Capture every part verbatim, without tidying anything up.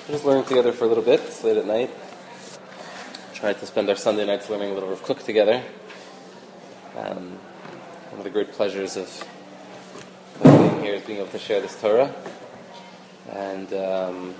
We're just learning together for a little bit. It's late at night. Tried to spend our Sunday nights learning a little Rav Kook together. Um, one of the great pleasures of, of being here is being able to share this Torah. And um,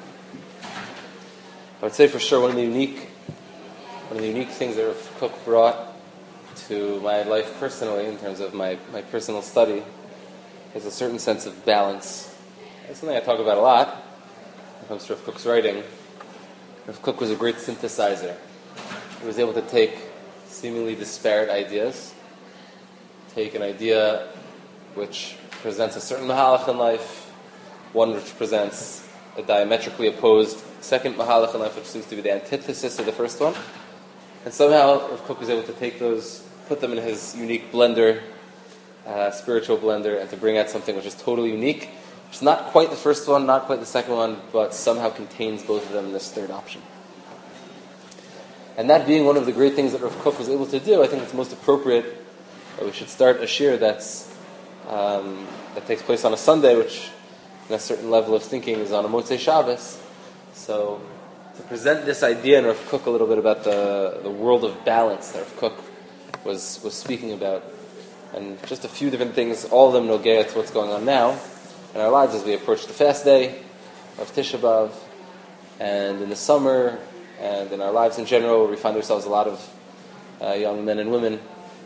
I would say for sure one of the unique, one of the unique things that Rav Kook brought to my life personally, in terms of my, my personal study, is a certain sense of balance. It's something I talk about a lot when it comes to Rav Kook's writing. Rav Kook was a great synthesizer. He was able to take seemingly disparate ideas, take an idea which presents a certain mahalach in life, one which presents a diametrically opposed second mahalach in life, which seems to be the antithesis of the first one, and somehow Rav Kook was able to take those, put them in his unique blender, uh, spiritual blender, and to bring out something which is totally unique, which is not quite the first one, not quite the second one, but somehow contains both of them in this third option. And that being one of the great things that Rav Kook was able to do, I think it's most appropriate that we should start a shir that's um, that takes place on a Sunday, which in a certain level of thinking is on a Motzei Shabbos. So to present this idea in Rav Kook a little bit about the, the world of balance that Rav Kook was, was speaking about, and just a few different things, all of them nogea to what's going on now in our lives as we approach the fast day of Tisha B'Av, and in the summer, and in our lives in general, where we find ourselves a lot of uh, young men and women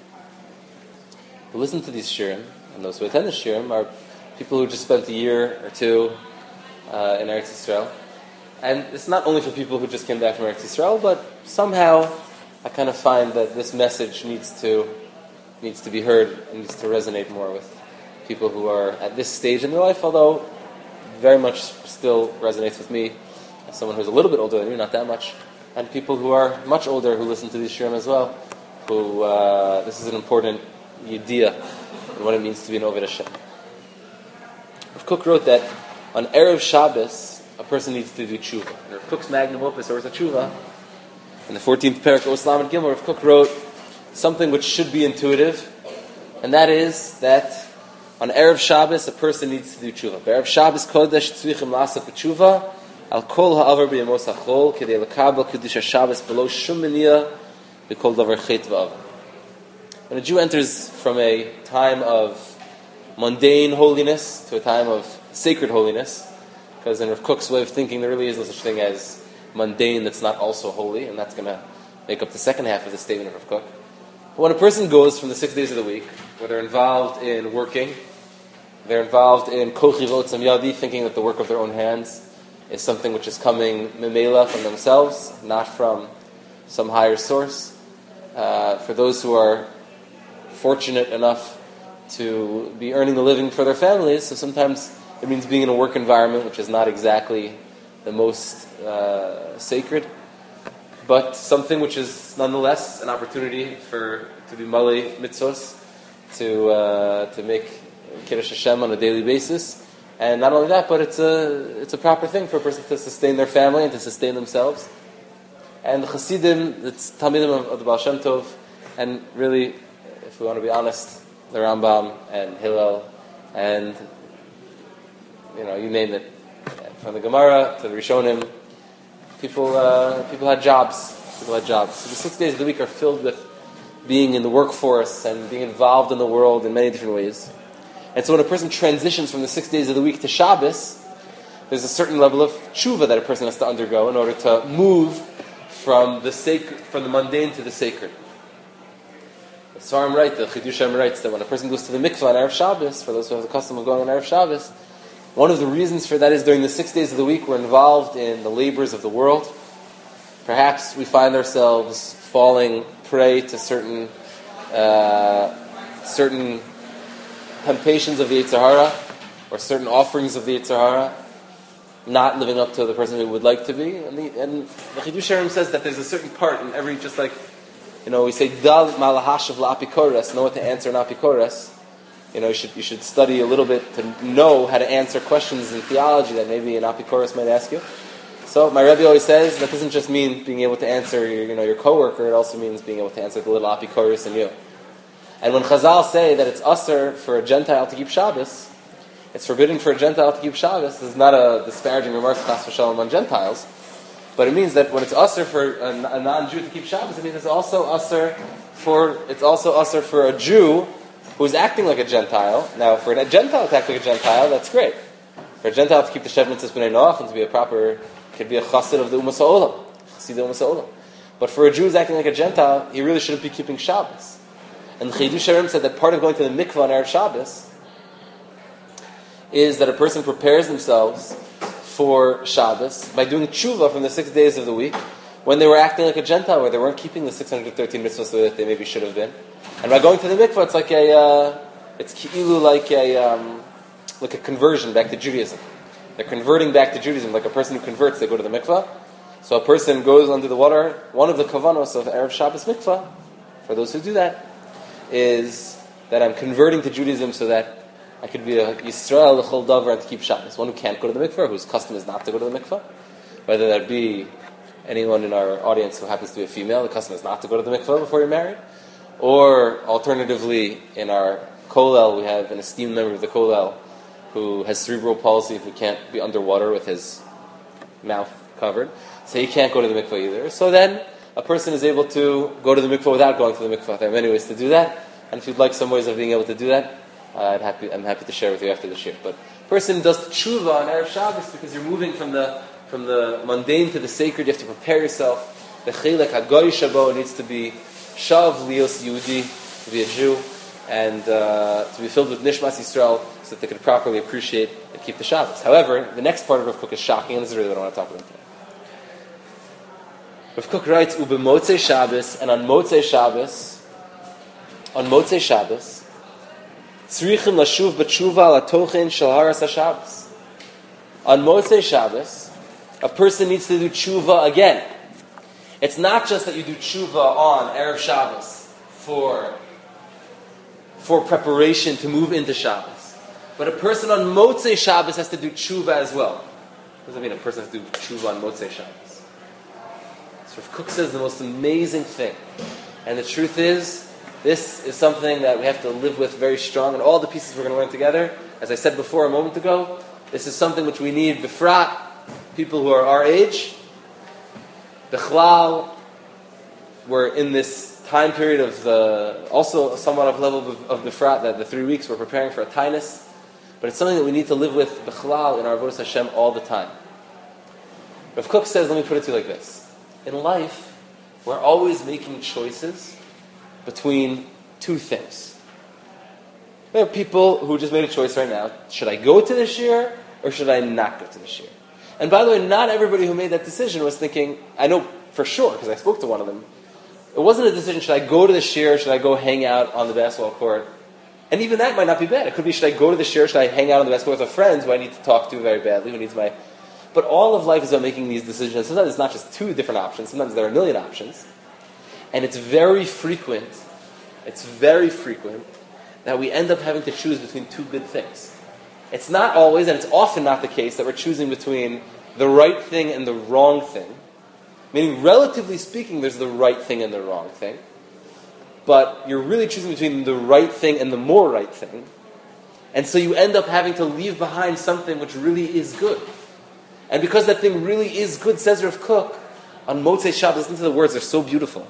who listen to these shirim, and those who attend the shirim are people who just spent a year or two uh, in Eretz Yisrael. And it's not only for people who just came back from Eretz Yisrael, but somehow I kind of find that this message needs to needs to be heard and needs to resonate more with people who are at this stage in their life, although very much still resonates with me as someone who's a little bit older than you, not that much, and people who are much older who listen to these shirim as well, who uh, this is an important idea in what it means to be an Oved Hashem. Rav Kook wrote that on Erev Shabbos, a person needs to do tshuva. And Rav Kook's magnum opus, Orza Tshuva, in the fourteenth parak, Oslam and Gimel, Rav Kook wrote something which should be intuitive, and that is that on Erev Shabbos, a person needs to do tshuva. Erev Shabbos kodesh tzrichim lasa b'tshuva, al kol ha'avar b'yamos ha'chol, kedei l'kabel kedusha Shabbos below shum miniyah b'kol davar chet v'avar. When a Jew enters from a time of mundane holiness to a time of sacred holiness, because in Rav Kook's way of thinking, there really is no such thing as mundane that's not also holy, and that's going to make up the second half of the statement of Rav Kook. But when a person goes from the six days of the week, where they're involved in working, they're involved in kochi v'otzam yadi, thinking that the work of their own hands is something which is coming memela from themselves, not from some higher source. Uh, for those who are fortunate enough to be earning the living for their families, so sometimes it means being in a work environment which is not exactly the most uh, sacred, but something which is nonetheless an opportunity for to be mali mitzvos, to uh, to make Kiddush Hashem on a daily basis, and not only that, but it's a it's a proper thing for a person to sustain their family and to sustain themselves. And the Chassidim, the Talmidim of, of the Baal Shem Tov, and really, if we want to be honest, the Rambam and Hillel, and you know, you name it, from the Gemara to the Rishonim, people uh, people had jobs. People had jobs. So the six days of the week are filled with being in the workforce and being involved in the world in many different ways. And so when a person transitions from the six days of the week to Shabbos, there's a certain level of tshuva that a person has to undergo in order to move from the sacred, from the mundane to the sacred. The Svarim write, the Chidushim writes that when a person goes to the mikvah on Erev Shabbos, for those who have the custom of going on Erev Shabbos, one of the reasons for that is during the six days of the week we're involved in the labors of the world. Perhaps we find ourselves falling prey to certain uh, certain temptations of the Yetzer Hara, or certain offerings of the Yetzer Hara, not living up to the person we would like to be. And the, and the Chidush says that there's a certain part in every, just like, you know, we say, Dal malahashav la'apikoras, know what to answer in apikoras. You know, you should you should study a little bit to know how to answer questions in theology that maybe an apikoros might ask you. So my Rebbe always says that doesn't just mean being able to answer your, you know, your coworker. It also means being able to answer the little apikoros in you. And when Chazal say that it's usher for a Gentile to keep Shabbos, it's forbidden for a Gentile to keep Shabbos. This is not a disparaging remark chas v'shalom on Gentiles, but it means that when it's usher for a, a non-Jew to keep Shabbos, it means it's also usher for it's also usher for a Jew who's acting like a Gentile. Now, for a Gentile to act like a Gentile, that's great. For a Gentile to keep the Shev Mitzvahs B'nai Noach and to be a proper, could be a chassid of the Umas HaOlam, see the Umas HaOlam. But for a Jew who's acting like a Gentile, he really shouldn't be keeping Shabbos. And the Chidush Harim said that part of going to the mikvah on Erev Shabbos is that a person prepares themselves for Shabbos by doing tshuva from the six days of the week when they were acting like a Gentile, where they weren't keeping the six hundred thirteen mitzvahs the way that they maybe should have been. And by going to the mikvah, it's like a, uh, it's ki'ilu like a, um, like a conversion back to Judaism. They're converting back to Judaism, like a person who converts, they go to the mikvah. So a person goes under the water. One of the kavanos of Erev Shabbos mikvah, for those who do that, is that I'm converting to Judaism so that I could be a Yisrael l'chol davar and to keep Shabbos. One who can't go to the mikvah, whose custom is not to go to the mikvah, whether that be anyone in our audience who happens to be a female, the custom is not to go to the mikvah before you're married, or alternatively, in our kollel, we have an esteemed member of the kollel who has cerebral palsy, who can't be underwater with his mouth covered, so he can't go to the mikvah either. So then, a person is able to go to the mikvah without going to the mikvah. There are many ways to do that, and if you'd like some ways of being able to do that, uh, I'd happy, I'm happy to share with you after the shir. But a person does tshuva on Erev Shabbos because you're moving from the from the mundane to the sacred. You have to prepare yourself. The chilek hagoy shabo needs to be shav lios Yehudi, to be a Jew, and uh, to be filled with nishmas Yisrael, so that they could properly appreciate and keep the Shabbos. However, the next part of Rav Kook is shocking, and this is really what I want to talk about today. Rav Kook writes, "Ube Motzei Shabbos," and on Motzei Shabbos, on Motzei Shabbos, tzrichim lashuv b'tshuva al hatochen shel haras haShabbos. On Motzei Shabbos, a person needs to do tshuva again. It's not just that you do tshuva on Erev Shabbos for for preparation to move into Shabbos, but a person on Motzei Shabbos has to do tshuva as well. What does that mean? A person has to do tshuva on Motzei Shabbos. So Rav Kook says the most amazing thing, and the truth is, this is something that we have to live with very strong, and all the pieces we're going to learn together, as I said before a moment ago, this is something which we need, befrat, people who are our age, bechlal, we're in this time period of the, also somewhat of level of, of befrat, that the three weeks we're preparing for a tainus, but it's something that we need to live with, bechlal, in our avodas Hashem all the time. Rav Kook says, let me put it to you like this. In life, we're always making choices between two things. There are people who just made a choice right now. Should I go to the shir or should I not go to the shir? And by the way, not everybody who made that decision was thinking, I know for sure, because I spoke to one of them, it wasn't a decision, should I go to the shir or should I go hang out on the basketball court? And even that might not be bad. It could be, should I go to the shir or should I hang out on the basketball court with a friend who I need to talk to very badly, who needs my... But all of life is about making these decisions. Sometimes it's not just two different options. Sometimes there are a million options. And it's very frequent, it's very frequent, that we end up having to choose between two good things. It's not always, and it's often not the case, that we're choosing between the right thing and the wrong thing. Meaning, relatively speaking, there's the right thing and the wrong thing. But you're really choosing between the right thing and the more right thing. And so you end up having to leave behind something which really is good. And because that thing really is good, says Rav Kook, on Motzei Shabbos, listen to the words, they're so beautiful.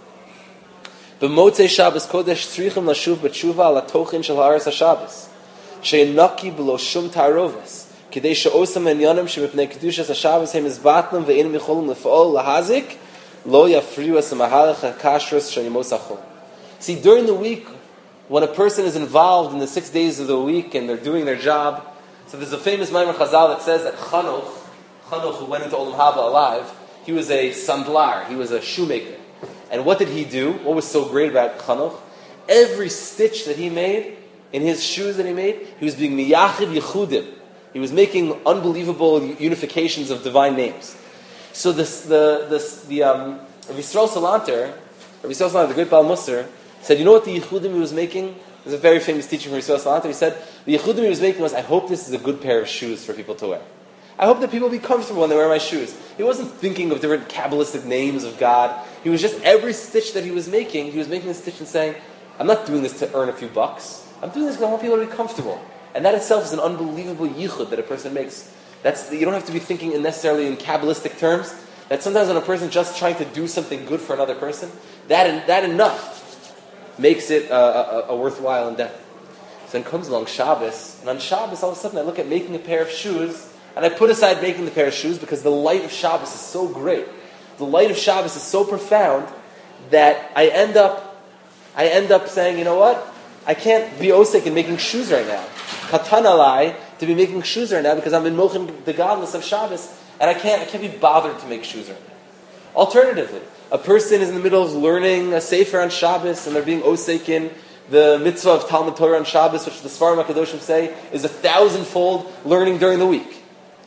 B'Motzei Shabbos Kodesh tzrichim lashuv b'tshuva al hatochin shel haras haShabbos she'enaki b'lo shum ta'aroves kidei she'osam enyanim shemipnei kedushas haShabbos hem izbatlam ve'enim yicholim lefa'ol lahazik lo yafriu es mahalach hakashrus she'yimos hachol. See, during the week, when a person is involved in the six days of the week and they're doing their job, so there's a famous Maimer Chazal that says that Chanoch, Chanoch who went into Olam Haba alive, he was a sandlar, he was a shoemaker. And what did he do? What was so great about Chanoch? Every stitch that he made, in his shoes that he made, he was being miyachid yichudim. He was making unbelievable unifications of divine names. So this, the the the um, Rabbi Yisrael Salanter, Rabbi Yisrael Salanter, the great Baal Musar, said, you know what the yichudim he was making? There's a very famous teaching from Yisrael Salanter. He said, the yichudim he was making was, I hope this is a good pair of shoes for people to wear. I hope that people be comfortable when they wear my shoes. He wasn't thinking of different Kabbalistic names of God. He was just, every stitch that he was making, he was making a stitch and saying, I'm not doing this to earn a few bucks. I'm doing this because I want people to be comfortable. And that itself is an unbelievable yichud that a person makes. That's you don't have to be thinking in necessarily in Kabbalistic terms. That sometimes when a person just trying to do something good for another person, that that enough makes it a, a, a worthwhile endeavor. So then comes along Shabbos, and on Shabbos all of a sudden I look at making a pair of shoes, and I put aside making the pair of shoes because the light of Shabbos is so great. The light of Shabbos is so profound that I end up, I end up saying, you know what? I can't be osek in making shoes right now. Katan alai to be making shoes right now because I'm in mochim the godless of Shabbos, and I can't, I can't be bothered to make shoes right now. Alternatively, a person is in the middle of learning a sefer on Shabbos, and they're being osek in the mitzvah of Talmud Torah on Shabbos, which the Sfarim HaKadoshim say is a thousandfold learning during the week.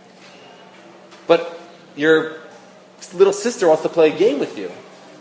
But your little sister wants to play a game with you.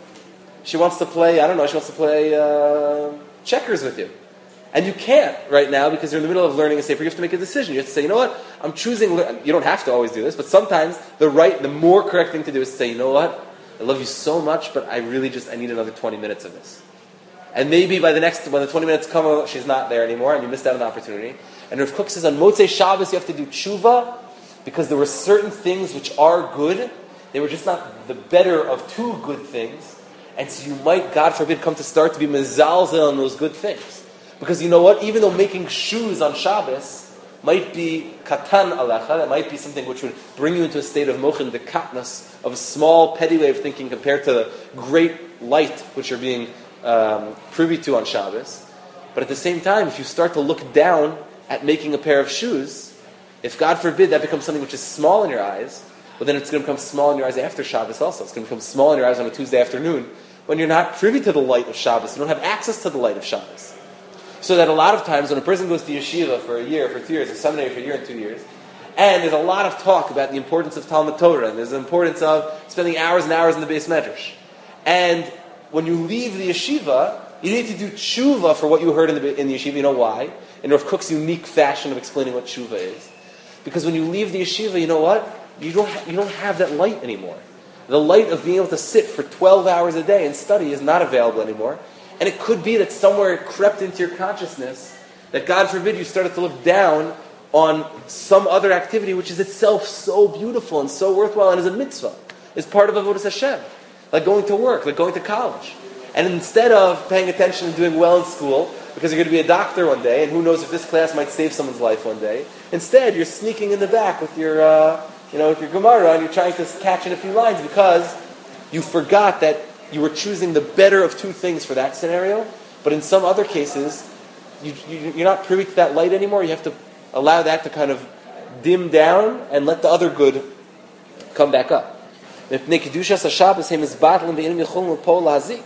She wants to play, I don't know, she wants to play uh, checkers with you. And you can't right now because you're in the middle of learning a sefer. You have to make a decision. You have to say, you know what, I'm choosing, you don't have to always do this, but sometimes the right, the more correct thing to do is to say, you know what, I love you so much, but I really just, I need another twenty minutes of this. And maybe by the next, when the twenty minutes come, she's not there anymore, and you missed out on the opportunity. And Rav Kook says on Motzei Shabbos you have to do tshuva, because there were certain things which are good, they were just not the better of two good things, and so you might, God forbid, come to start to be mezalzel on those good things. Because you know what? Even though making shoes on Shabbos might be katan alecha, that might be something which would bring you into a state of mochin, the katnas, of a small, petty way of thinking compared to the great light which you're being Um, privy to on Shabbos. But at the same time, if you start to look down at making a pair of shoes, if God forbid that becomes something which is small in your eyes, well then it's going to become small in your eyes after Shabbos also. It's going to become small in your eyes on a Tuesday afternoon when you're not privy to the light of Shabbos. You don't have access to the light of Shabbos. So that a lot of times when a person goes to yeshiva for a year, for two years, or seminary for a year and two years, and there's a lot of talk about the importance of Talmud Torah, and there's the importance of spending hours and hours in the Beis Medrash, and when you leave the yeshiva, you need to do tshuva for what you heard in the, in the yeshiva. You know why? In Rav Kook's unique fashion of explaining what tshuva is. Because when you leave the yeshiva, you know what? You don't, you don't have that light anymore. The light of being able to sit for twelve hours a day and study is not available anymore. And it could be that somewhere it crept into your consciousness that, God forbid, you started to look down on some other activity which is itself so beautiful and so worthwhile and is a mitzvah. Is part of Avodas Hashem. Like going to work, like going to college. And instead of paying attention and doing well in school, because you're going to be a doctor one day, and who knows if this class might save someone's life one day, instead you're sneaking in the back with your, uh, you know, with your Gemara, and you're trying to catch in a few lines because you forgot that you were choosing the better of two things for that scenario. But in some other cases, you, you, you're not privy to that light anymore. You have to allow that to kind of dim down and let the other good come back up. מפני קדושת השבת הם מזבטלים ואינם יכולים ליפול להזיק.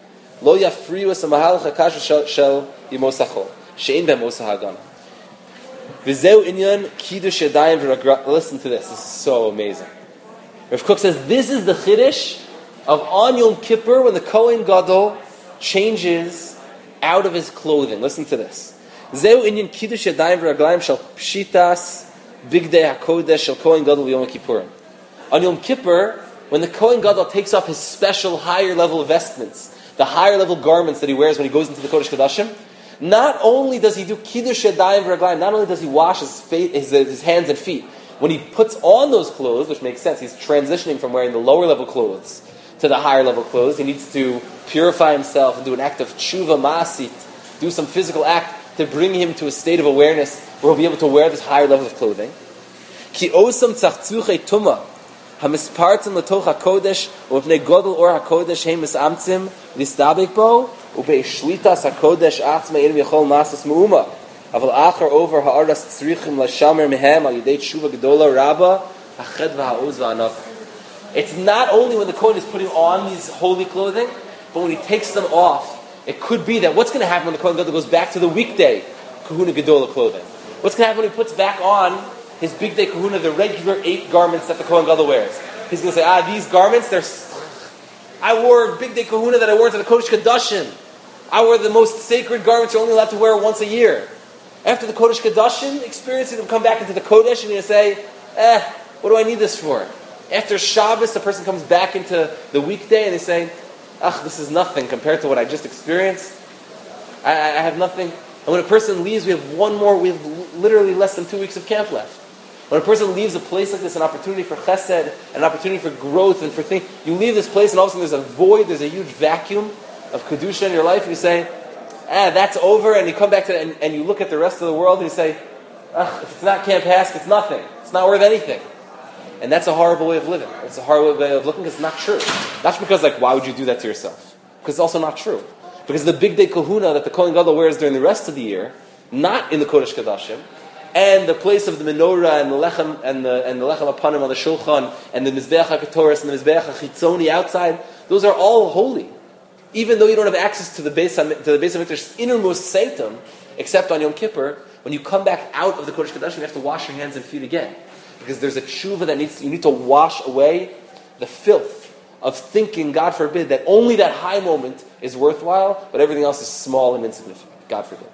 לא יפריעו את המהלך הקשה של ימות החול, שאין בהם עושה הגנה. וזהו עניין קידוש ידיים ורגל. Listen to this. This is so amazing. Rav Kook says this is the chiddush of on Yom Kippur when the Kohen Gadol changes out of his clothing. Listen to this. זהו עניין קידוש ידיים ורגליים של פשיטס בגדי הקודש של Kohen Gadol ביום הכיפורים. On Yom Kippur, when the Kohen Gadol takes off his special higher level vestments, the higher level garments that he wears when he goes into the Kodesh Kodashim, not only does he do Kiddush Yadayim V'Raglayim, not only does he wash his, fa- his, his hands and feet, when he puts on those clothes, which makes sense, he's transitioning from wearing the lower level clothes to the higher level clothes, he needs to purify himself and do an act of tshuva ma'asit, do some physical act to bring him to a state of awareness where he'll be able to wear this higher level of clothing. Ki osam tzachzuchei tumah, המספרתם לתוך הקודש ובפני גודל אור הקודש הם מסאמצים להסתבק בו ובשליטת הקודש עצמה אינם יכול מעשת מאומה אבל אחר עובר הארץ צריכים לשמר מהם על ידי תשובה גדולה רבה החטא והעוז והענווה. It's not only when the Kohen is putting on these holy clothing, but when he takes them off, it could be that what's going to happen when the Kohen Gadol goes back to the weekday Kahuna Gedola clothing? What's going to happen when he puts back on his big day kahuna, the regular eight garments that the Kohen Gadol wears? He's going to say, ah, these garments, they're... I wore big day kahuna that I wore to the Kodesh Kodashim. I wore the most sacred garments you're only allowed to wear once a year. After the Kodesh Kodashim experience, he's going to come back into the Kodesh and he's going to say, eh, what do I need this for? After Shabbos, the person comes back into the weekday and they say, ah, this is nothing compared to what I just experienced. I, I have nothing. And when a person leaves, we have one more, we have literally less than two weeks of camp left. When a person leaves a place like this, an opportunity for chesed, an opportunity for growth and for things, you leave this place and all of a sudden there's a void, there's a huge vacuum of kedusha in your life, and you say, ah, that's over, and you come back to it and, and you look at the rest of the world and you say, ah, if it's not Camp Hask, it's nothing. It's not worth anything. And that's a horrible way of living. It's a horrible way of looking because it's not true. Not because, like, why would you do that to yourself? Because it's also not true. Because the big day kahuna that the Kohen Gadol wears during the rest of the year, not in the Kodesh Kadashim, and the place of the menorah and the lechem and the and the lechem apanim on the shulchan and the mizbeach hakatoris and the mizbeach hachitzoni outside, those are all holy, even though you don't have access to the Beis Ham- to the Beis Hamikdash's innermost sanctum, except on Yom Kippur. When you come back out of the Kodesh Kadashim, you have to wash your hands and feet again, because there's a tshuva that needs you need to wash away the filth of thinking, God forbid, that only that high moment is worthwhile, but everything else is small and insignificant. God forbid.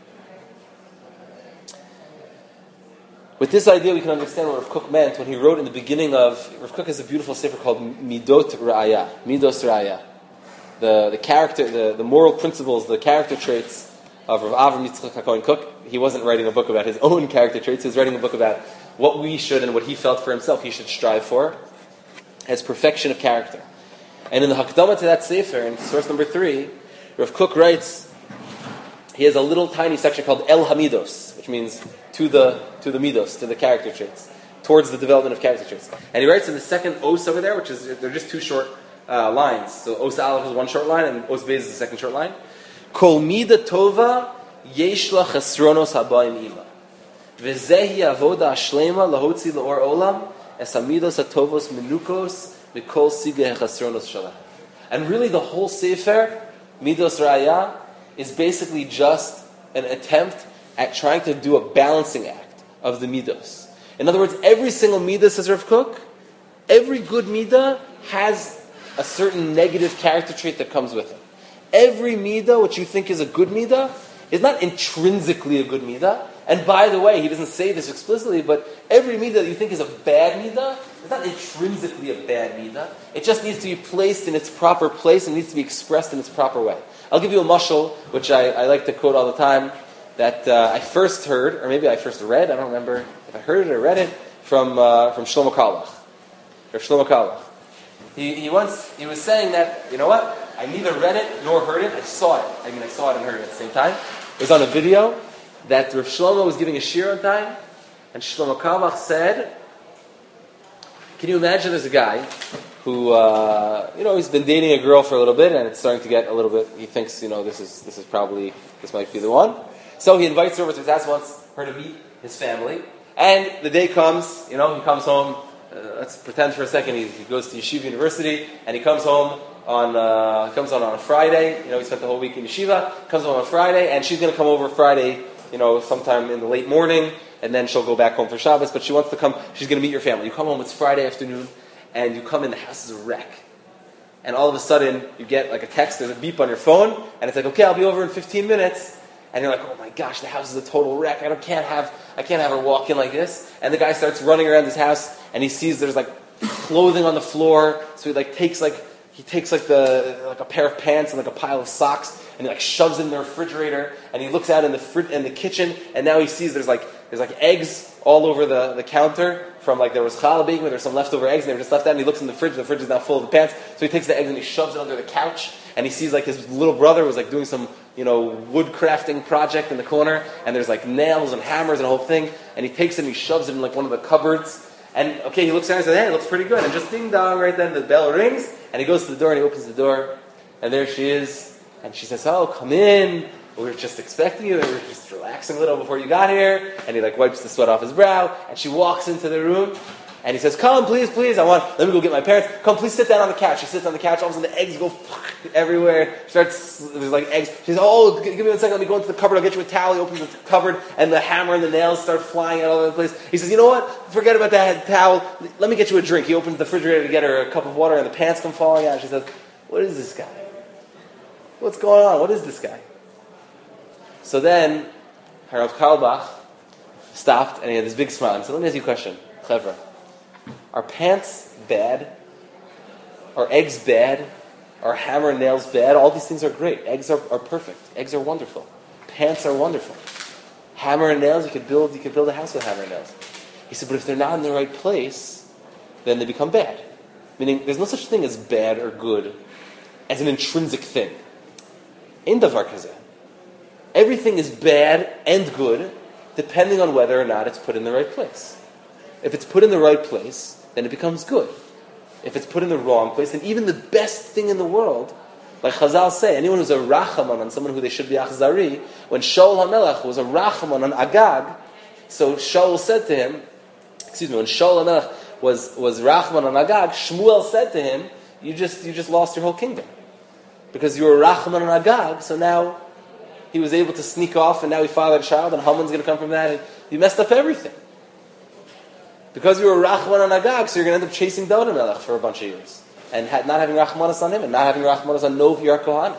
With this idea, we can understand what Rav Kook meant when he wrote in the beginning of... Rav Kook has a beautiful sefer called Midot Ra'aya. Midos Ra'aya. The, the character, the, the moral principles, the character traits of Rav Avram Yitzchak HaKohen Kook. He wasn't writing a book about his own character traits. He was writing a book about what we should and what he felt for himself he should strive for as perfection of character. And in the Hakdama to that sefer, in source number three, Rav Kook writes... He has a little tiny section called El Hamidos, which means to the to the midos, to the character traits, towards the development of character traits. And he writes in the second os over there, which is they're just two short uh, lines. So os aleph is one short line, and os beis is the second short line. Kol mida tova yeshla chesronos habayim ima, v'zehi avoda ashlema lahotzi laor olam es hamidos hatovos menukos mikol sige hechesronos shalah. And really, the whole sefer Midos Ra'aya is basically just an attempt at trying to do a balancing act of the midos. In other words, every single midah, says Rav Kook, every good midah has a certain negative character trait that comes with it. Every midah, which you think is a good midah, is not intrinsically a good midah. And by the way, he doesn't say this explicitly, but every midah that you think is a bad midah is not intrinsically a bad midah. It just needs to be placed in its proper place and needs to be expressed in its proper way. I'll give you a mashal, which I, I like to quote all the time, that uh, I first heard, or maybe I first read, I don't remember if I heard it or read it, from uh, from Shlomo Karlach. Or Shlomo Karlach. He, he once, he was saying that, you know what, I neither read it nor heard it, I saw it. I mean, I saw it and heard it at the same time. It was on a video that Rav Shlomo was giving a shir on time, and Shlomo Karlach said, can you imagine there's a guy who, uh, you know, he's been dating a girl for a little bit, and it's starting to get a little bit, he thinks, you know, this is this is probably, this might be the one. So he invites her over to his house, wants her to meet his family, and the day comes, you know, he comes home, uh, let's pretend for a second, he, he goes to Yeshiva University, and he comes home on, uh, comes on on a Friday, you know, he spent the whole week in Yeshiva, comes home on a Friday, and she's going to come over Friday, you know, sometime in the late morning, and then she'll go back home for Shabbos, but she wants to come, she's going to meet your family. You come home, it's Friday afternoon, and you come in, the house is a wreck. And all of a sudden, you get like a text, there's a beep on your phone, and it's like, okay, I'll be over in fifteen minutes. And you're like, oh my gosh, the house is a total wreck. I don't, can't have, I can't have her walk in like this. And the guy starts running around his house, and he sees there's like clothing on the floor. So he like takes like, he takes like the, like a pair of pants and like a pile of socks, and he like shoves it in the refrigerator, and he looks out in the fr- in the kitchen, and now he sees there's like, there's like eggs all over the, the counter from like there was challah baking, there's some leftover eggs, and they were just left out, and he looks in the fridge, the fridge is now full of the pants, so he takes the eggs and he shoves it under the couch, and he sees like his little brother was like doing some, you know, wood crafting project in the corner, and there's like nails and hammers and a whole thing, and he takes it and he shoves it in like one of the cupboards, and okay, he looks down and says, hey, it looks pretty good, and just ding dong, right then the bell rings, and he goes to the door and he opens the door, and there she is, and she says, oh, come in, we were just expecting you, we were just relaxing a little before you got here, and he like wipes the sweat off his brow, and she walks into the room, and he says, come, please, please, I want, let me go get my parents, come, please sit down on the couch. She sits on the couch, all of a sudden the eggs go everywhere, she starts, there's like eggs, she says, oh, give me one second, let me go into the cupboard, I'll get you a towel. He opens the cupboard, and the hammer and the nails start flying out all over the place. He says, you know what, forget about that towel, let me get you a drink. He opens the refrigerator to get her a cup of water, and the pants come falling out. She says, what is this guy? What's going on? What is this guy? So then, Harav Karlbach stopped, and he had this big smile, and said, let me ask you a question, Chevra. Are pants bad? Are eggs bad? Are hammer and nails bad? All these things are great. Eggs are, are perfect. Eggs are wonderful. Pants are wonderful. hammer and nails, you could build you could build a house with hammer and nails. He said, but if they're not in the right place, then they become bad. Meaning, there's no such thing as bad or good as an intrinsic thing. In davar kazeh. Everything is bad and good depending on whether or not it's put in the right place. If it's put in the right place, then it becomes good. If it's put in the wrong place, then even the best thing in the world, like Chazal say, anyone who's a rachaman on someone who they should be achzari, when Shaul HaMelech was a rachaman on Agag, so Shaul said to him, excuse me, when Shaul HaMelech was, was rachaman on Agag, Shmuel said to him, you just, you just lost your whole kingdom. Because you were rachaman on Agag, so now he was able to sneak off, and now he fathered a child, and Haman's going to come from that, and you messed up everything. Because you were Rachman on Agag, so you're going to end up chasing David HaMelech for a bunch of years. And ha- not having Rachmanis on him, and not having Rachmanis on Novi or Kohanim.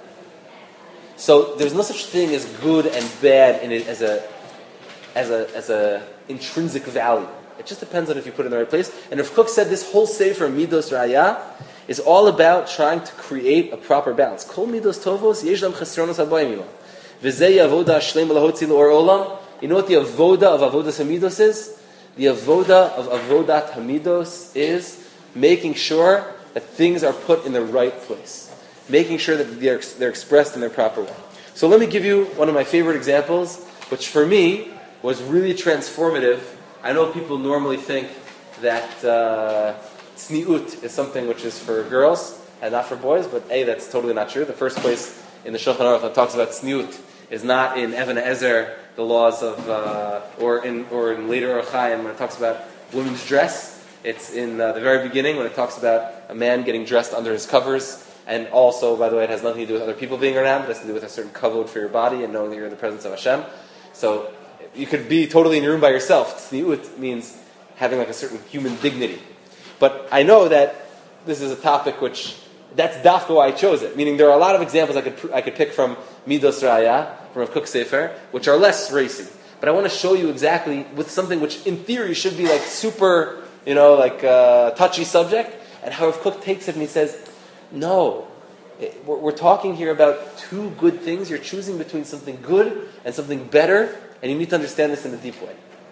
So there's no such thing as good and bad in it as a as a as a intrinsic value. It just depends on if you put it in the right place. And Rav Kook said this whole sefer Midos Raya is all about trying to create a proper balance. Kol Midos Tovos yesh lam chesronos habayim imam. V'zei avoda shleim lahotzi l'or olam. You know what the avoda of avodas hamidos is? The avoda of avodat hamidos is making sure that things are put in the right place. Making sure that they're, they're expressed in their proper way. So let me give you one of my favorite examples, which for me was really transformative. I know people normally think that uh, tzniut is something which is for girls and not for boys, but A, that's totally not true. The first place in the Shulchan Aruch that talks about tzniut is not in Even Ezer, the laws of, uh, or in or in later Orach Chaim when it talks about women's dress. It's in uh, the very beginning when it talks about a man getting dressed under his covers, and also, by the way, it has nothing to do with other people being around. It has to do with a certain kavod for your body and knowing that you're in the presence of Hashem. So you could be totally in your room by yourself. Tzniut means having like a certain human dignity. But I know that this is a topic which, that's dafka why I chose it. Meaning there are a lot of examples I could I could pick from Midos Raya, from Rav Kook Sefer, which are less racy. But I want to show you exactly with something which in theory should be like super, you know, like a touchy subject, and how Rav Kook takes it and he says, no, we're, we're talking here about two good things. You're choosing between something good and something better, and you need to understand this in a deep way.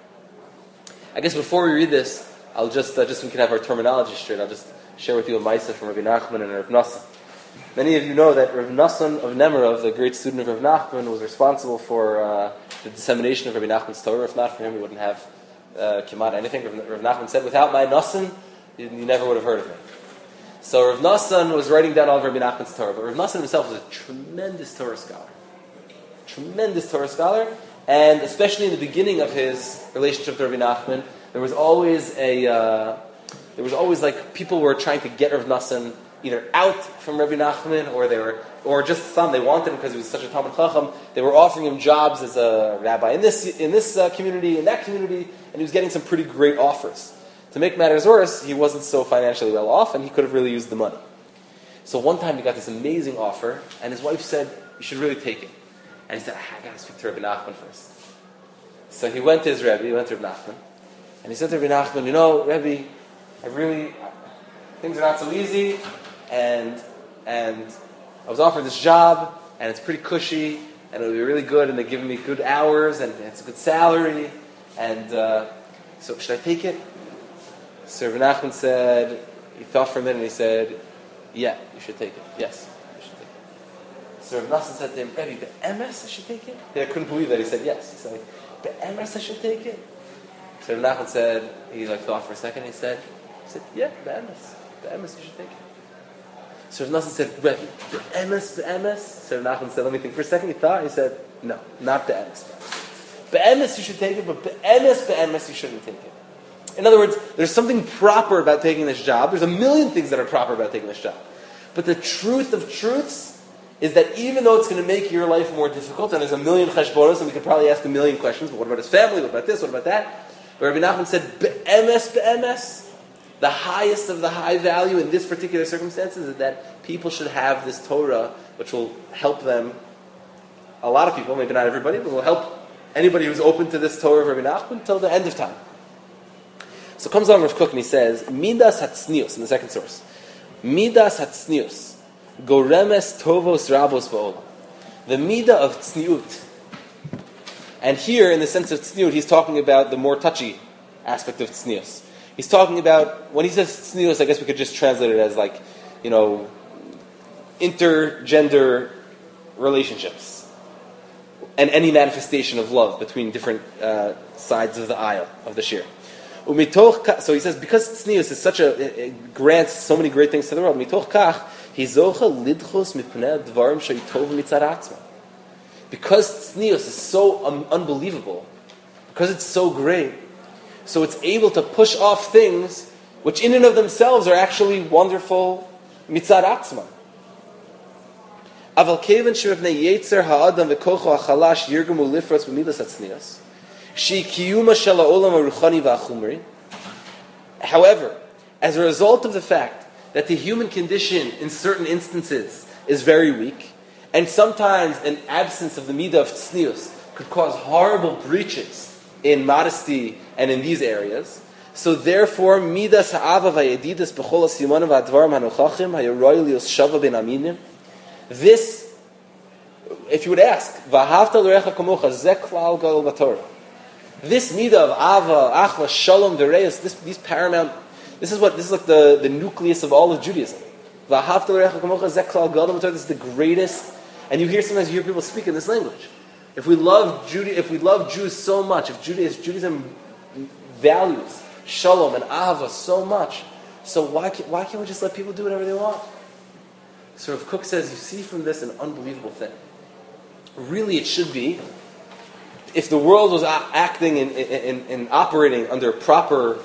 I guess before we read this, I'll just, uh, just so we can have our terminology straight, I'll just share with you a Maisa from Rabbi Nachman and Rav Nassan. Many of you know that Rav Nassan of Nemerov, the great student of Rav Nachman, was responsible for uh, the dissemination of Rabbi Nachman's Torah. If not for him, we wouldn't have uh, Kimat anything. Rav, Rav Nachman said, without my Nassan, you, you never would have heard of me. So Rav Nassan was writing down all of Rabbi Nachman's Torah, but Rav Nassan himself was a tremendous Torah scholar. Tremendous Torah scholar, and especially in the beginning of his relationship to Rabbi Nachman, there was always a, uh, there was always like people were trying to get Rav Nassan either out from Rabbi Nachman, or they were, or just some they wanted him because he was such a Talmid Chacham. They were offering him jobs as a rabbi in this in this uh, community, in that community, and he was getting some pretty great offers. To make matters worse, he wasn't so financially well off, and he could have really used the money. So one time he got this amazing offer, and his wife said, "You should really take it." And he said, "I got to speak to Rabbi Nachman first." So he went to his Rebbe, he went to Rabbi Nachman, and he said to Rabbi Nachman, "You know, Rebbe, I really things are not so easy." And and I was offered this job, and it's pretty cushy, and it'll be really good, and they're giving me good hours, and it's a good salary, and uh, so should I take it? So Rabbi Nachman said, he thought for a minute, and he said, yeah, you should take it. Yes, you should take it. So Rabbi Nachman said to him, Rebbe, the M S I should take it? I couldn't believe that. He said, yes. He said, the M S I should take it? So Rabbi Nachman said, he like thought for a second, he said, he said, yeah, the M S. The M S you should take it. So Rav Nassan said, Rebbe, the M S, the M S? So Rav Nachman said, let me think for a second. He thought, he said, no, not the M S. The M S you should take it, but the M S, the M S you shouldn't take it. In other words, there's something proper about taking this job. There's a million things that are proper about taking this job. But the truth of truths is that even though it's going to make your life more difficult, and there's a million cheshbonos, and we could probably ask a million questions, but what about his family? What about this? What about that? But Rabbi Nachman said, Be'emes, be'emes, the highest of the high value in this particular circumstances is that people should have this Torah, which will help them, a lot of people, maybe not everybody, but will help anybody who's open to this Torah of Rabbi Nachman until the end of time. So comes on Rav Kook and he says, Midas hatznius, in the second source. Midas hatznius, goremes tovos rabos ba'olam. The midah of tzniut. And here, in the sense of tzniut, he's talking about the more touchy aspect of tznius. He's talking about, when he says tznius, I guess we could just translate it as like, you know, intergender relationships. And any manifestation of love between different uh, sides of the aisle, of the shir. So he says, because tznius is such a, it grants so many great things to the world, mitoch kach, hizocha lidchos mipnei dvarim shayitov mitzad atzma. Because tznius is so um, unbelievable, because it's so great, so it's able to push off things which in and of themselves are actually wonderful mitzad atzma. Aval kevan shemipnei yetzer ha'adam v'kocho ha'chalash yirgamu lifras b'midas hatznius. However, as a result of the fact that the human condition in certain instances is very weak, and sometimes an absence of the midah of tznius could cause horrible breaches in modesty and in these areas, so therefore, midas ha'ava v'yedidas b'chol ha'simanim v'advarim ha'nochachim ha'yoroi lios shava ben aminim. This, if you would ask, v'ahavta l'recha kamocha zeh klal gadol b'torah. This midah of ava, achla, shalom, v'reis, this these paramount, this is what this is like the, the nucleus of all of Judaism. V'ahavta l'recha kamocha zeh klal gadol b'torah. This is the greatest, and you hear sometimes you hear people speak in this language. If we love Juda, if we love Jews so much, if Judaism, Judaism values shalom and ava so much, so why can't, why can't we just let people do whatever they want? So Rav Kook says, you see from this an unbelievable thing. Really, it should be, if the world was acting and, and, and operating under proper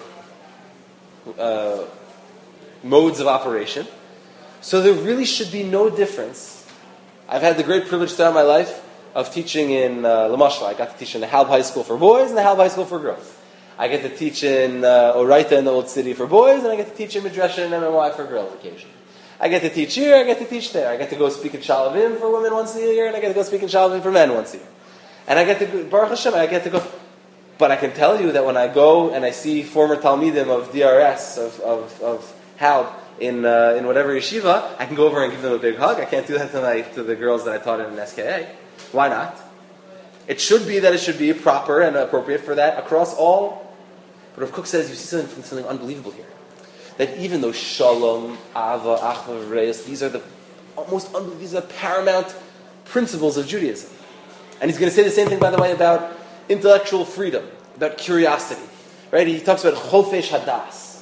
uh, modes of operation, so there really should be no difference. I've had the great privilege throughout my life of teaching in uh, Lamashla. I got to teach in the Halb High School for boys and the Halb High School for girls. I get to teach in uh, Oraita in the Old City for boys, and I get to teach in Midrasha and M M Y for girls occasionally. I get to teach here, I get to teach there. I get to go speak in Shalavim for women once a year, and I get to go speak in Shalavim for men once a year. And I get to go, Baruch Hashem, I get to go. But I can tell you that when I go and I see former Talmidim of D R S, of of, of Halb, in uh, in whatever yeshiva, I can go over and give them a big hug. I can't do that to, my, to the girls that I taught in S K A. Why not? It should be that it should be proper and appropriate for that across all. But Rav Kook says, you see something, something unbelievable here. That even though shalom, ava, achva, reis, these are the most unbelievable, these are the paramount principles of Judaism. And he's going to say the same thing, by the way, about intellectual freedom, about curiosity. Right? He talks about chofesh hadas.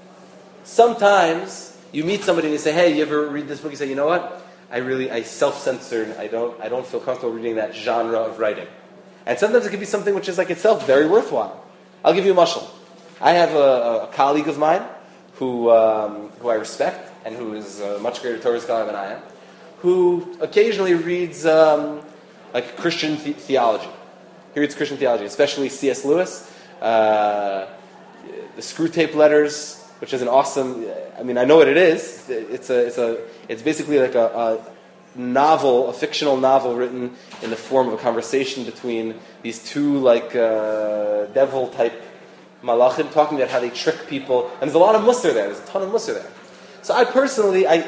Sometimes you meet somebody and you say, hey, you ever read this book? You say, you know what? I really, I self-censored. I don't, I don't feel comfortable reading that genre of writing. And sometimes it can be something which is like itself very worthwhile. I'll give you a mashal. I have a, a colleague of mine who um, who I respect and who is a much greater Torah scholar than I am, who occasionally reads um, like Christian the- theology. He reads Christian theology, especially C S Lewis, uh, the Screw Tape Letters, which is an awesome. I mean, I know what it is. It's a it's a it's basically like a, a novel, a fictional novel written in the form of a conversation between these two like uh, devil type malachim, talking about how they trick people, and there's a lot of musar there. There's a ton of musar there. So I personally, I,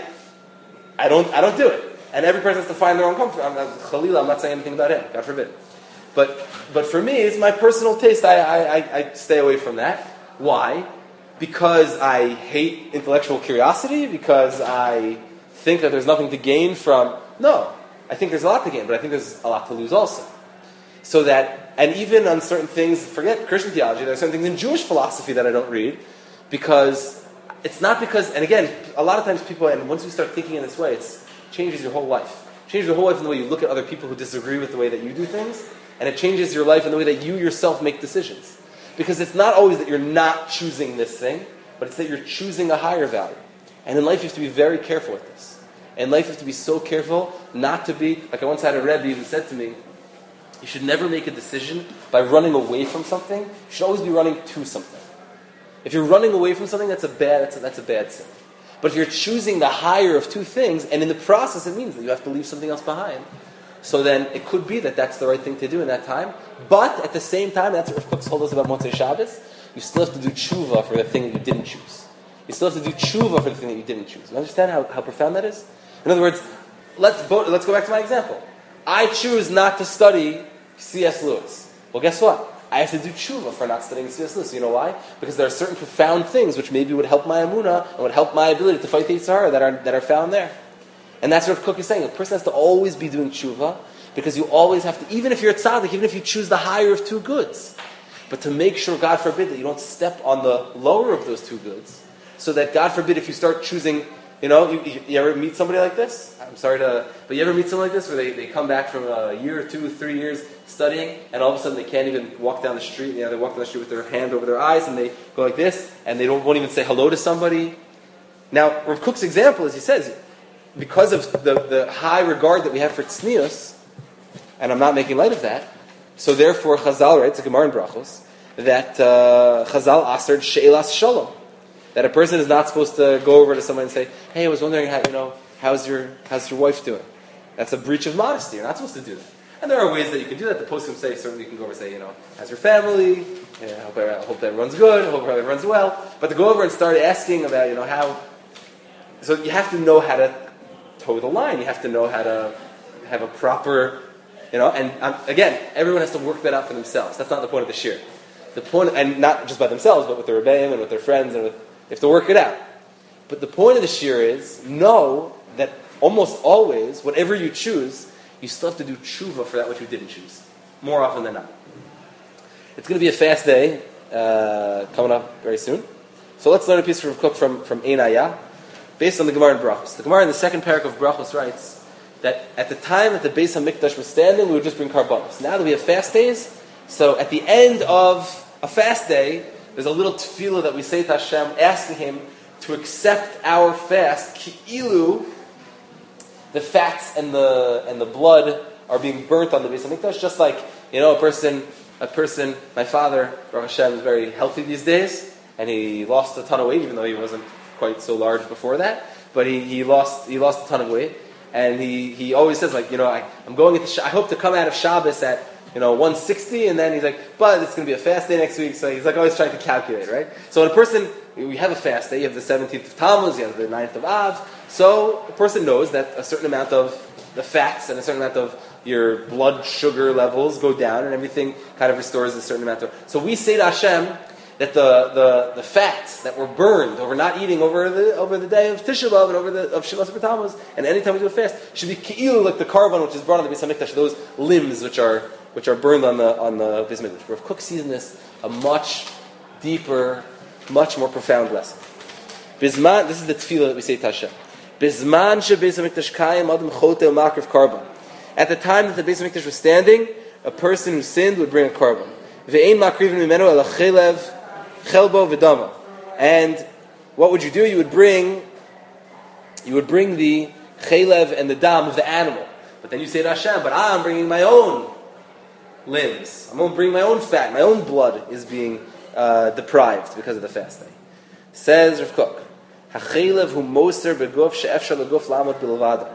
I don't, I don't do it, and every person has to find their own comfort. I'm, I'm, Khalila, I'm not saying anything about him, God forbid. But, but for me, it's my personal taste. I, I, I, I stay away from that. Why? Because I hate intellectual curiosity. Because I think that there's nothing to gain from. No, I think there's a lot to gain, but I think there's a lot to lose also. So that, and even on certain things, forget Christian theology, there are certain things in Jewish philosophy that I don't read, because it's not because, and again, a lot of times people, and once you start thinking in this way, it changes your whole life. It changes your whole life in the way you look at other people who disagree with the way that you do things, and it changes your life in the way that you yourself make decisions. Because it's not always that you're not choosing this thing, but it's that you're choosing a higher value. And in life you have to be very careful with this. In life you have to be so careful not to be, like I once had a Rebbe who said to me, you should never make a decision by running away from something. You should always be running to something. If you're running away from something, that's a bad, that's a, that's a bad sin. But if you're choosing the higher of two things, and in the process it means that you have to leave something else behind, so then it could be that that's the right thing to do in that time. But at the same time, that's what Rav Kook told us about Motzei Shabbos, you still have to do tshuva for the thing that you didn't choose. You still have to do tshuva for the thing that you didn't choose. You understand how, how profound that is? In other words, let's go, let's go back to my example. I choose not to study C S Lewis. Well, guess what? I have to do tshuva for not studying Tzvias Nus. You know why? Because there are certain profound things which maybe would help my emunah and would help my ability to fight the Yetzer Hara that are, that are found there. And that's what Rav Kook is saying. A person has to always be doing tshuva because you always have to, even if you're a tzaddik, even if you choose the higher of two goods, but to make sure, God forbid, that you don't step on the lower of those two goods, so that, God forbid, if you start choosing, you know, you, you, you ever meet somebody like this? I'm sorry to, but you ever meet someone like this where they, they come back from a year or two, three years studying, and all of a sudden they can't even walk down the street, you know, they walk down the street with their hand over their eyes, and they go like this, and they don't won't even say hello to somebody. Now, Rav Kook's example, as he says, because of the, the high regard that we have for tznius, and I'm not making light of that, so therefore Chazal writes, a Gemara in Brachos, that uh, Chazal asered she'elas shalom, that a person is not supposed to go over to someone and say, hey, I was wondering how, you know, how's your how's your wife doing? That's a breach of modesty. You're not supposed to do that. And there are ways that you can do that. The poskim say, certainly you can go over and say, you know, how's your family? Yeah, I hope, I hope that runs good. I hope that runs well. But to go over and start asking about, you know, how... So you have to know how to toe the line. You have to know how to have a proper, you know, and um, again, everyone has to work that out for themselves. That's not the point of the shir. The point, and not just by themselves, but with their rebbeim and with their friends, and with, they have to work it out. But the point of the shir is, know that almost always, whatever you choose, you still have to do tshuva for that which you didn't choose. More often than not. It's going to be a fast day, uh, coming up very soon. So let's learn a piece from Cook from, from Ein Ayah, based on the Gemara in Brachos. The Gemara in the second parak of Brachos writes that at the time that the Beis HaMikdash was standing, we would just bring karbanos. Now that we have fast days, so at the end of a fast day, there's a little tefillah that we say to Hashem, asking Him to accept our fast, ki'ilu, the fats and the and the blood are being burnt on the Beis HaMikdash, just like, you know, a person, a person, my father, Baruch Hashem, is very healthy these days, and he lost a ton of weight, even though he wasn't quite so large before that, but he, he lost he lost a ton of weight, and he, he always says, like, you know, I, I'm going into, I hope to come out of Shabbos at, you know, one sixty, and then he's like, but it's going to be a fast day next week, so he's like always trying to calculate, right? So when a person, we have a fast day, you have the seventeenth of Tammuz, you have the ninth of Av, so a person knows that a certain amount of the fats and a certain amount of your blood sugar levels go down, and everything kind of restores a certain amount of... So we say to Hashem that the, the, the fats that were burned over not eating over the over the day of Tisha B'Av and over the of Shilas B'Tammuz, and anytime we do a fast, should be ki'ilu, like the carbon which is brought on the Beis HaMikdash, those limbs which are which are burned on the on the Beis HaMikdash. Rav Kook sees in this a much deeper, much more profound lesson. Bisman, this is the tefillah that we say to Hashem. Bisman she Beis HaMikdash kayim adam chotel makriv carbon. At the time that the Beis HaMikdash was standing, a person who sinned would bring a carbon. Ve'ein makrivin mimenu ela chelev chelbo v'dama. And what would you do? You would bring, you would bring the chelev and the dam of the animal. But then you say to Hashem, but I'm bringing my own limbs. I'm going to bring my own fat. My own blood is being uh, deprived because of the fast day. Says Rav Kook, hachelev hu moser beguf she'efshar leguf lamot bilvada.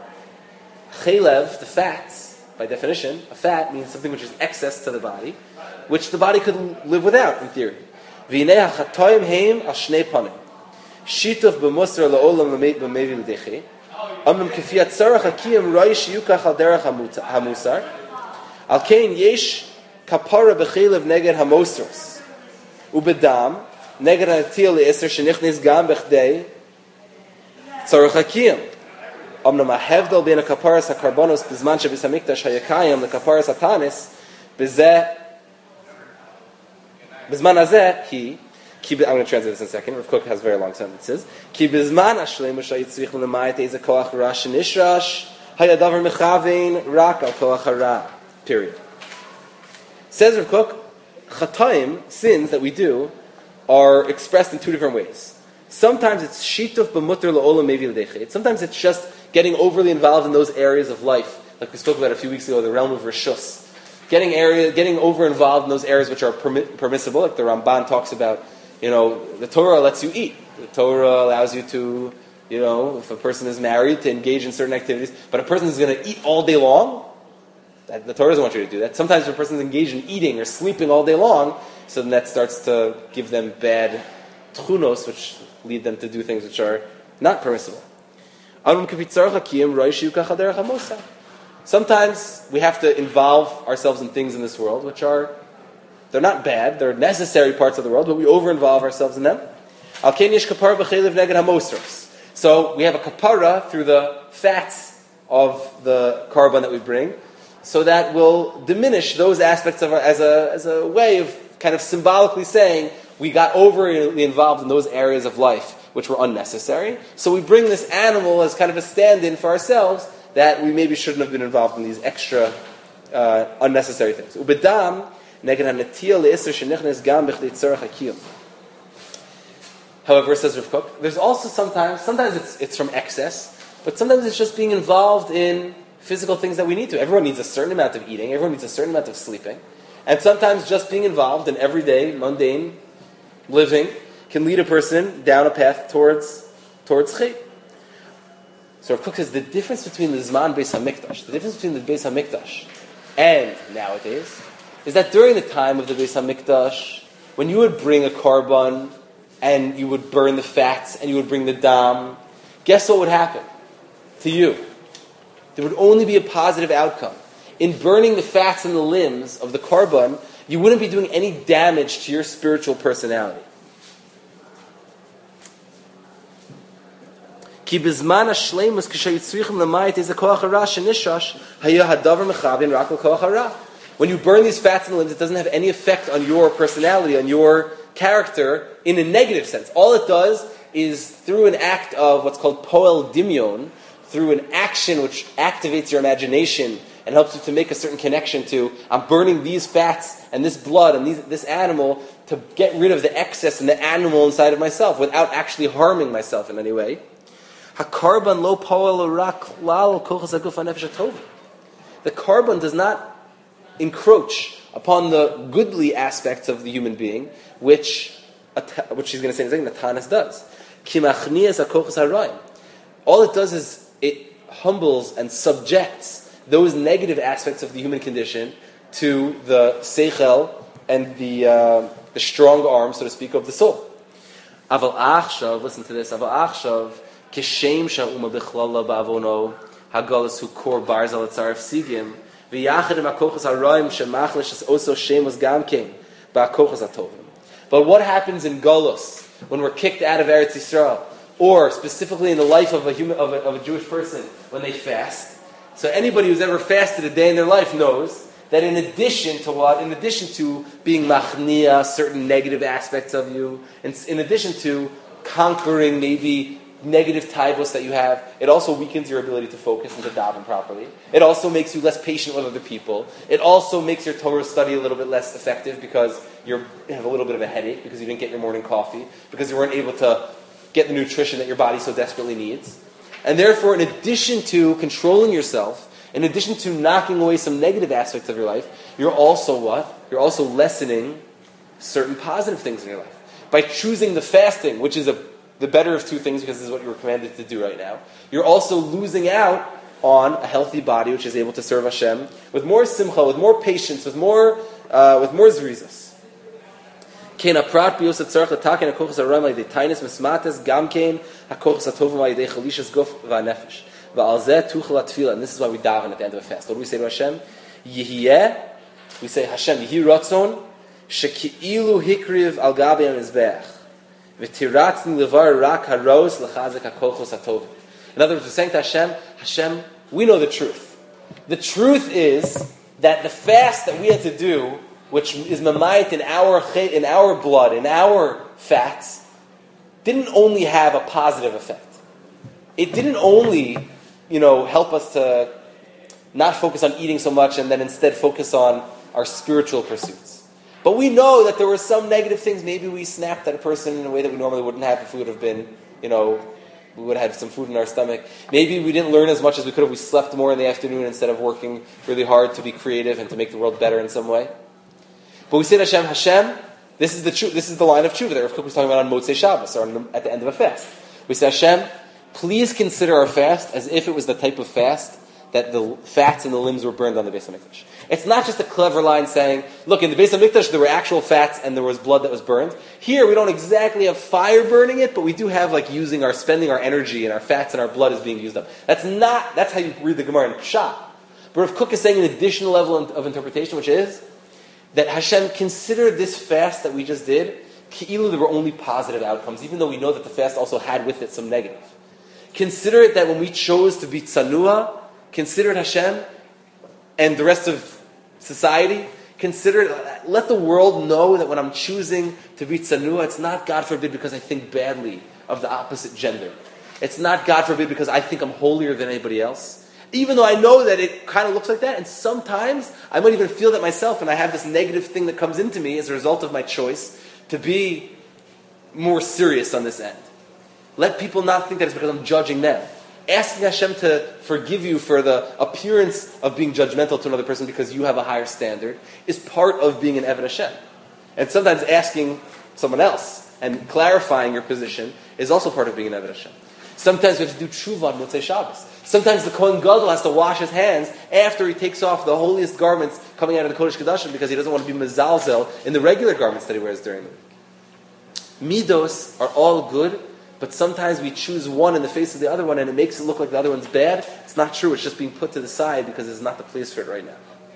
Chelev, the fats, by definition, a fat means something which is excess to the body, which the body could live without, in theory. V'inei hachatoim heim al shnei panim. Shituf b'moser la'olam l'mevi l'dechi. Amnum kefiyat tzarach hakiyim roi shiyukach al derech hamusar. Al kein yesh kapara b'chelev neged hamosros. Ubedam neged ha'til le'eser shenichnis gam b'chdei tzarach hakiyim. Amnum ha'hevdol bein ha'kaparas ha'karbonos b'zman she'Beis HaMikdash ha'yakayim l'kaparas ha'tanis b'zeh Bizman hazeh he. I'm going to translate this in a second. Rav Kook has very long sentences. Ki bizman ashleim shayitzrich l'mayit eze koach rash nishrash hayadavar mechavein rak al koach hara. Period. Says Rav Kook, chataim, sins that we do, are expressed in two different ways. Sometimes it's shituf b'mutter la'olam mevi l'dechet. Sometimes it's just getting overly involved in those areas of life, like we spoke about a few weeks ago, the realm of rishus. Getting area, getting over involved in those areas which are permi- permissible, like the Ramban talks about. You know, the Torah lets you eat. The Torah allows you to, you know, if a person is married, to engage in certain activities. But a person is going to eat all day long, that, the Torah doesn't want you to do that. Sometimes if a person is engaged in eating or sleeping all day long, so then that starts to give them bad tchunos, which lead them to do things which are not permissible. Sometimes we have to involve ourselves in things in this world which are They're not bad. They're necessary parts of the world, but we over-involve ourselves in them. So we have a kapara through the fats of the carbon that we bring, so that will diminish those aspects of our, as a as a way of kind of symbolically saying we got overly involved in those areas of life which were unnecessary. So we bring this animal as kind of a stand-in for ourselves that we maybe shouldn't have been involved in these extra uh, unnecessary things. Ubedam neged hanetiya le'isur shenichnes gam b'chdei tzarech hakiyum. However, says Rav Kook, there's also sometimes, sometimes it's, it's from excess, but sometimes it's just being involved in physical things that we need to. Everyone needs a certain amount of eating, everyone needs a certain amount of sleeping, and sometimes just being involved in everyday, mundane living can lead a person down a path towards towards chait. So Rav Kook says the difference between the Zman Beis HaMikdash, the difference between the Beis HaMikdash and nowadays, is that during the time of the Beis HaMikdash, when you would bring a korban, and you would burn the fats, and you would bring the dam, guess what would happen to you? There would only be a positive outcome. In burning the fats and the limbs of the korban, you wouldn't be doing any damage to your spiritual personality. When you burn these fats and limbs, it doesn't have any effect on your personality, on your character, in a negative sense. All it does is, through an act of what's called poel dimyon, through an action which activates your imagination and helps you to make a certain connection to, I'm burning these fats and this blood and these, this animal to get rid of the excess and the animal inside of myself without actually harming myself in any way. The korban does not encroach upon the goodly aspects of the human being, which which she's going to say in a second, the Tanis does. All it does is it humbles and subjects those negative aspects of the human condition to the seichel and the uh, the strong arm, so to speak, of the soul. Aval achshav, listen to this. Aval achshav kishem sha'uma b'chlala ba'avono hagalas hu kor barzal etzaref sigim v'yachad im hakochas haraim shemachlish es oso shemos gamkein ba'akochas hatovim. But what happens in Golus when we're kicked out of Eretz Yisrael, or specifically in the life of a human of a, of a Jewish person when they fast? So anybody who's ever fasted a day in their life knows that in addition to what, in addition to being machnia, certain negative aspects of you, and in addition to conquering maybe negative taivos that you have, it also weakens your ability to focus and to daven properly. It also makes you less patient with other people. It also makes your Torah study a little bit less effective because you're, you have a little bit of a headache because you didn't get your morning coffee, because you weren't able to get the nutrition that your body so desperately needs. And therefore, in addition to controlling yourself, in addition to knocking away some negative aspects of your life, you're also what? You're also lessening certain positive things in your life. By choosing the fasting, which is a the better of two things, because this is what you were commanded to do right now, you're also losing out on a healthy body which is able to serve Hashem with more simcha, with more patience, with more uh, with more zrizas. And this is why we daven at the end of a fast. What do we say to Hashem? Yehiyeh, we say Hashem, Yehi Ratzon, Sheki'ilu Hikriv Al Gabi HaMizbeach. In other words, we're saying to Hashem, Hashem, we know the truth. The truth is that the fast that we had to do, which is mamayit in our in our blood, in our fats, didn't only have a positive effect. It didn't only, you know, help us to not focus on eating so much and then instead focus on our spiritual pursuits. But we know that there were some negative things. Maybe we snapped at a person in a way that we normally wouldn't have if we would have been, you know, we would have had some food in our stomach. Maybe we didn't learn as much as we could have. We slept more in the afternoon instead of working really hard to be creative and to make the world better in some way. But we say to Hashem, Hashem, this is the tru- this is the line of tshuva that Rav Kook was talking about on Motzei Shabbos, or on the, at the end of a fast. We say, Hashem, please consider our fast as if it was the type of fast that the fats and the limbs were burned on the Beis HaMikdash. It's not just a clever line saying, look, in the Beis HaMikdash there were actual fats and there was blood that was burned. Here we don't exactly have fire burning it, but we do have like using our, spending our energy and our fats and our blood is being used up. That's not, that's how you read the Gemara in Pshat. But Rav Kook is saying an additional level of interpretation, which is, that Hashem, consider this fast that we just did, ki'ilu there were only positive outcomes, even though we know that the fast also had with it some negative. Consider it that when we chose to be tzanua, consider it Hashem, and the rest of society, consider it, let the world know that when I'm choosing to be tzanua, it's not, God forbid, because I think badly of the opposite gender. It's not, God forbid, because I think I'm holier than anybody else. Even though I know that it kind of looks like that, and sometimes I might even feel that myself, and I have this negative thing that comes into me as a result of my choice to be more serious on this end. Let people not think that it's because I'm judging them. Asking Hashem to forgive you for the appearance of being judgmental to another person because you have a higher standard is part of being an Eved Hashem. And sometimes asking someone else and clarifying your position is also part of being an Eved Hashem. Sometimes we have to do tshuva on Motzei Shabbos. Sometimes the Kohen Gadol has to wash his hands after he takes off the holiest garments coming out of the Kodesh Kodashim because he doesn't want to be mezalzel in the regular garments that he wears during the week. Midos are all good, but sometimes we choose one in the face of the other one and it makes it look like the other one's bad. It's not true. It's just being put to the side because it's not the place for it right now.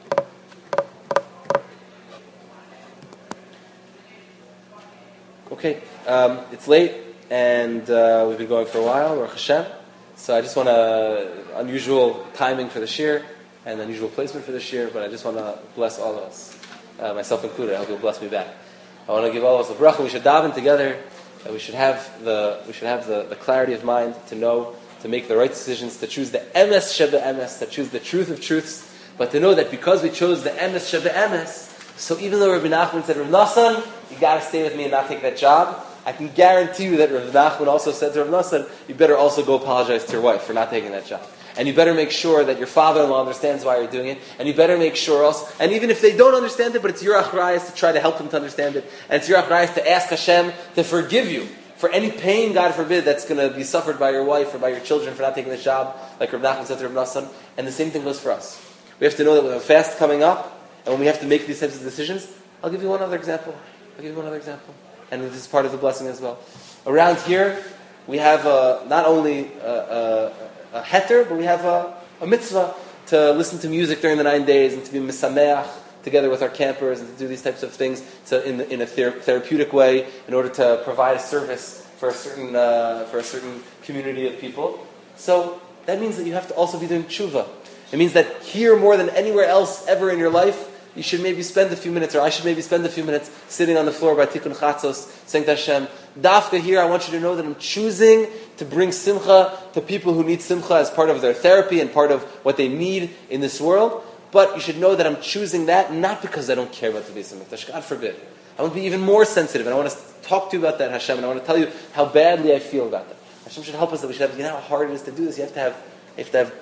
Okay, um, it's late and uh, we've been going for a while, Baruch Hashem. So I just want to, unusual timing for the shir and unusual placement for the shir, but I just want to bless all of us, uh, myself included. I hope you'll bless me back. I want to give all of us a bracha. We should daven together. Uh, we should have the we should have the, the clarity of mind to know, to make the right decisions, to choose the emes sheba emes, to choose the truth of truths, but to know that because we chose the emes sheba emes, so even though Rabbi Nachman said, Rav Nassan, you got to stay with me and not take that job, I can guarantee you that Rav Nachman also said to Rav Nassan, you better also go apologize to your wife for not taking that job. And you better make sure that your father-in-law understands why you're doing it. And you better make sure also, and even if they don't understand it, but it's your achrayas to try to help them to understand it. And it's your achrayas to ask Hashem to forgive you for any pain, God forbid, that's going to be suffered by your wife or by your children for not taking the job, like Rav Nachman said to Rav Nassan. And the same thing goes for us. We have to know that with a fast coming up, and when we have to make these types of decisions, I'll give you one other example. I'll give you one other example. And this is part of the blessing as well. Around here, we have uh, not only a, a, a heter, but we have a, a mitzvah to listen to music during the nine days and to be misameach together with our campers and to do these types of things to, in, in a ther- therapeutic way in order to provide a service for a certain uh, for a certain community of people. So that means that you have to also be doing tshuva. It means that here more than anywhere else ever in your life, you should maybe spend a few minutes, or I should maybe spend a few minutes sitting on the floor by Tikkun Chatzos, saying to Hashem, Dafka here, I want you to know that I'm choosing to bring simcha to people who need simcha as part of their therapy and part of what they need in this world. But you should know that I'm choosing that not because I don't care about the Beis HaMikdash. God forbid. I want to be even more sensitive, and I want to talk to you about that, Hashem, and I want to tell you how badly I feel about that. Hashem should help us that we should have, you know how hard it is to do this? You have to have, you have to have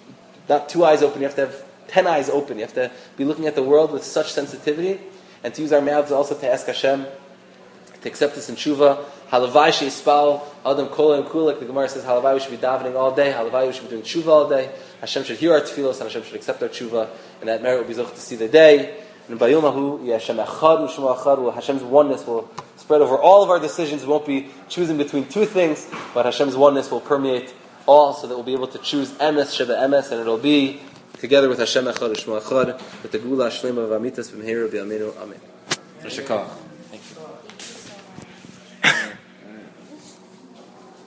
not two eyes open, you have to have ten eyes open. You have to be looking at the world with such sensitivity, and to use our mouths also to ask Hashem to accept this in tshuva. Halavai sheispal adam kol and kulak. The Gemara says halavai we should be davening all day. Halavai we should be doing tshuva all day. Hashem should hear our tefillos and Hashem should accept our tshuva, and that merit will be zoch to see the day. And Bayomahu Hashem echad u'shema echad. Hashem's oneness will spread over all of our decisions. We won't be choosing between two things, but Hashem's oneness will permeate all, so that we'll be able to choose emes sheba emes, and it'll be together with Hashem Echad U'Shmo Echad, with the Gula Shlema of Amitas from here, Amen. Amen.